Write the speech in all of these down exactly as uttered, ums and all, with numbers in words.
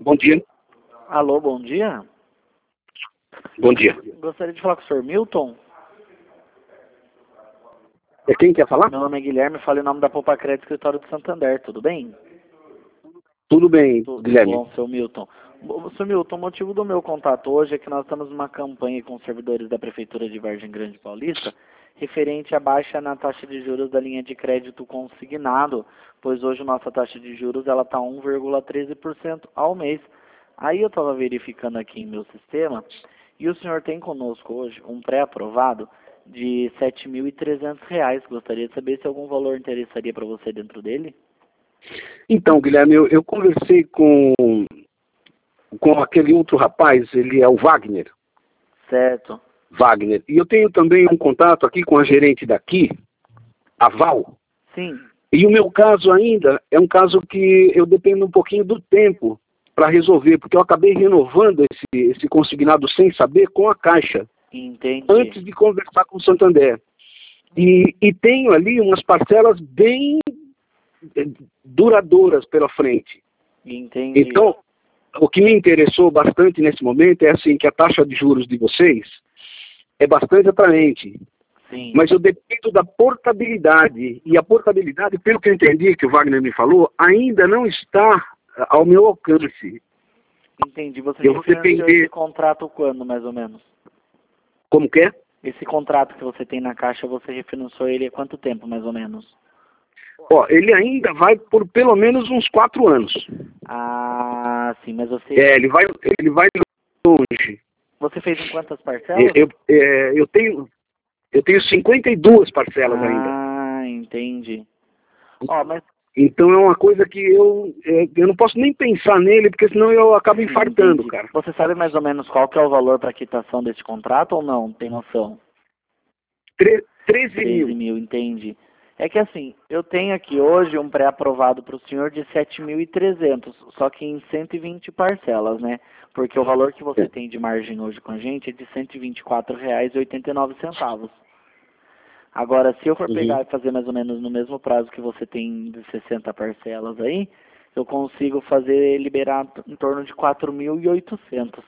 Bom dia. Alô, bom dia. Bom dia. Gostaria de falar com o senhor Milton. É quem quer falar? Meu nome é Guilherme, falo em nome da Poupa Crédito Escritório de Santander, tudo bem? Tudo bem, Tudo Guilherme. bom, seu Milton. Seu Milton, o motivo do meu contato hoje é que nós estamos numa campanha com os servidores da Prefeitura de Vargem Grande Paulista, referente à baixa na taxa de juros da linha de crédito consignado, pois hoje nossa taxa de juros ela está um vírgula treze por cento ao mês. Aí eu estava verificando aqui em meu sistema, e o senhor tem conosco hoje um pré-aprovado de sete mil e trezentos reais. Gostaria de saber se algum valor interessaria para você dentro dele? Então, Guilherme, eu, eu conversei com, com aquele outro rapaz, ele é o Wagner. Certo. Wagner. E eu tenho também um contato aqui com a gerente daqui, a Val. Sim. E o meu caso ainda é um caso que eu dependo um pouquinho do tempo para resolver, porque eu acabei renovando esse, esse consignado sem saber com a Caixa. Entendi. Antes de conversar com o Santander. E, e tenho ali umas parcelas bem duradouras pela frente. Entendi. Então, o que me interessou bastante nesse momento é assim, que a taxa de juros de vocês é bastante atraente. Sim. Mas eu dependo da portabilidade. E a portabilidade, pelo que eu entendi que o Wagner me falou, ainda não está ao meu alcance. Entendi. Você Eu vou refinanciou depender... esse contrato quando, mais ou menos? Como que é? Esse contrato que você tem na Caixa, você refinanciou ele há quanto tempo, mais ou menos? Ó, ele ainda vai por pelo menos uns quatro anos. Ah, sim, mas você... É, ele vai, ele vai longe. Você fez em quantas parcelas? Eu, eu, é, eu tenho, eu tenho cinquenta e duas parcelas ah, ainda. Ah, entendi. Ó, mas... Então é uma coisa que eu, é, eu não posso nem pensar nele, porque senão eu acabo Sim, infartando, entendi. cara. Você sabe mais ou menos qual que é o valor para quitação desse contrato ou não? Tem noção? Tre treze treze mil. mil, entendi. É que assim, eu tenho aqui hoje um pré-aprovado para o senhor de sete mil e trezentos, só que em cento e vinte parcelas, né? Porque o valor que você É. tem de margem hoje com a gente é de cento e vinte e quatro reais e oitenta e nove centavos. Agora, se eu for Uhum. pegar e fazer mais ou menos no mesmo prazo que você tem de sessenta parcelas aí, eu consigo fazer liberar em torno de quatro mil e oitocentos.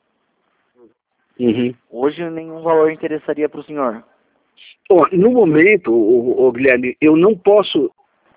Uhum. Hoje nenhum valor interessaria para o senhor. Ó, no momento, ô, ô, Guilherme, eu não posso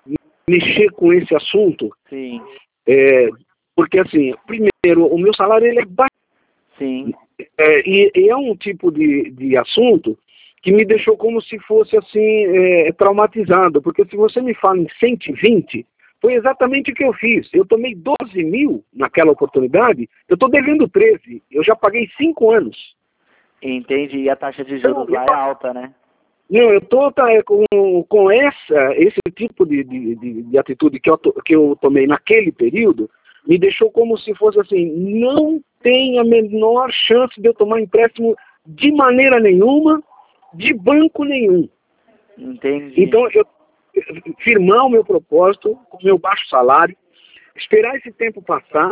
mexer com esse assunto, Sim, é, porque assim, primeiro, o meu salário ele é baixo. sim, É, e, e é um tipo de, de assunto que me deixou como se fosse assim, é, traumatizado, porque se você me fala em cento e vinte, foi exatamente o que eu fiz. Eu tomei doze mil naquela oportunidade, eu estou devendo treze, eu já paguei cinco anos. entendi. E a taxa de juros Então, lá é alta, né? não, eu estou tá, é, com, com essa, esse tipo de, de, de, de atitude que eu, to, que eu tomei naquele período, me deixou como se fosse assim, não tem a menor chance de eu tomar empréstimo de maneira nenhuma, de banco nenhum. Entendi. Então, eu firmar o meu propósito, com o meu baixo salário, esperar esse tempo passar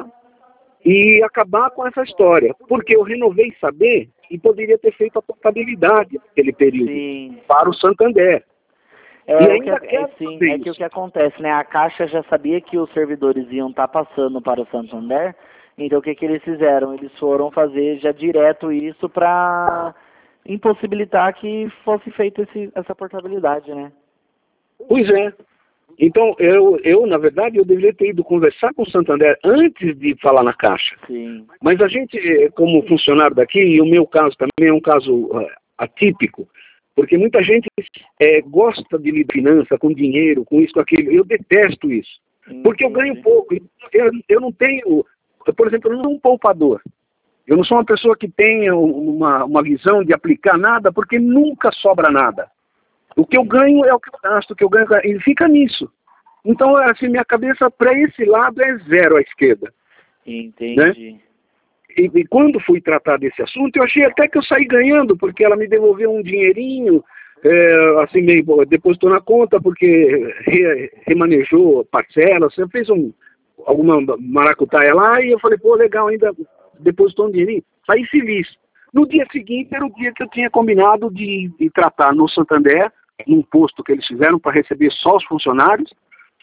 e acabar com essa história. Porque eu renovei saber e poderia ter feito a portabilidade naquele período Sim. para o Santander. É, E o que, ainda é, quero sim, fazer é que o isso. que acontece, né? A Caixa já sabia que os servidores iam estar passando para o Santander, então o que, que eles fizeram? Eles foram fazer já direto isso para impossibilitar que fosse feita esse, essa portabilidade, né? Pois é. Então, eu, eu, na verdade, eu deveria ter ido conversar com o Santander antes de falar na Caixa. Sim. Mas a gente, como funcionário daqui, e o meu caso também é um caso uh, atípico, porque muita gente é, gosta de lidar com finança, com dinheiro, com isso, com aquilo. Eu detesto isso. Porque eu ganho pouco. Eu, eu não tenho, por exemplo, eu não sou um poupador. Eu não sou uma pessoa que tenha uma, uma visão de aplicar nada, porque nunca sobra nada. O que eu ganho é o que eu gasto, o que eu ganho, e fica nisso. Então, assim, minha cabeça para esse lado é zero à esquerda. Entendi. Né? E, e quando fui tratar desse assunto, eu achei até que eu saí ganhando, porque ela me devolveu um dinheirinho, é, assim, meio, depositou na conta, porque re, remanejou parcelas, fez um, alguma maracutaia lá, e eu falei, pô, legal, ainda depositou um dinheirinho. Saí feliz. No dia seguinte, era o dia que eu tinha combinado de, de tratar no Santander, num posto que eles fizeram para receber só os funcionários,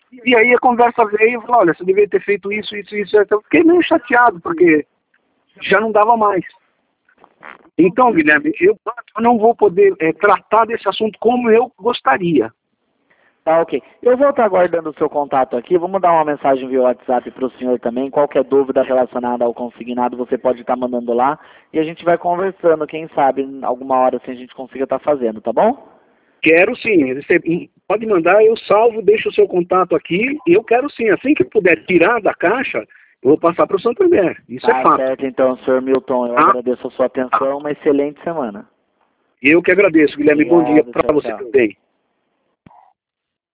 E aí a conversa veio e falou, olha, você deveria ter feito isso, isso, isso. Eu fiquei meio chateado, porque já não dava mais. Então, Guilherme, eu não vou poder é, tratar desse assunto como eu gostaria. Tá, ok. Eu vou estar aguardando o seu contato aqui. Vou mandar uma mensagem via WhatsApp para o senhor também. Qualquer dúvida relacionada ao consignado, você pode estar mandando lá. E a gente vai conversando, quem sabe, alguma hora assim a gente consiga estar fazendo, tá bom? Quero sim. Você pode mandar, eu salvo, deixo o seu contato aqui. E eu quero sim. Assim que puder tirar da caixa, eu vou passar para o Santander. Isso Tá é fato. certo, então, senhor Milton. Eu Ah, agradeço a sua atenção. Uma excelente semana. eu que agradeço, Guilherme. Obrigado, Bom dia para tchau, você tchau. também.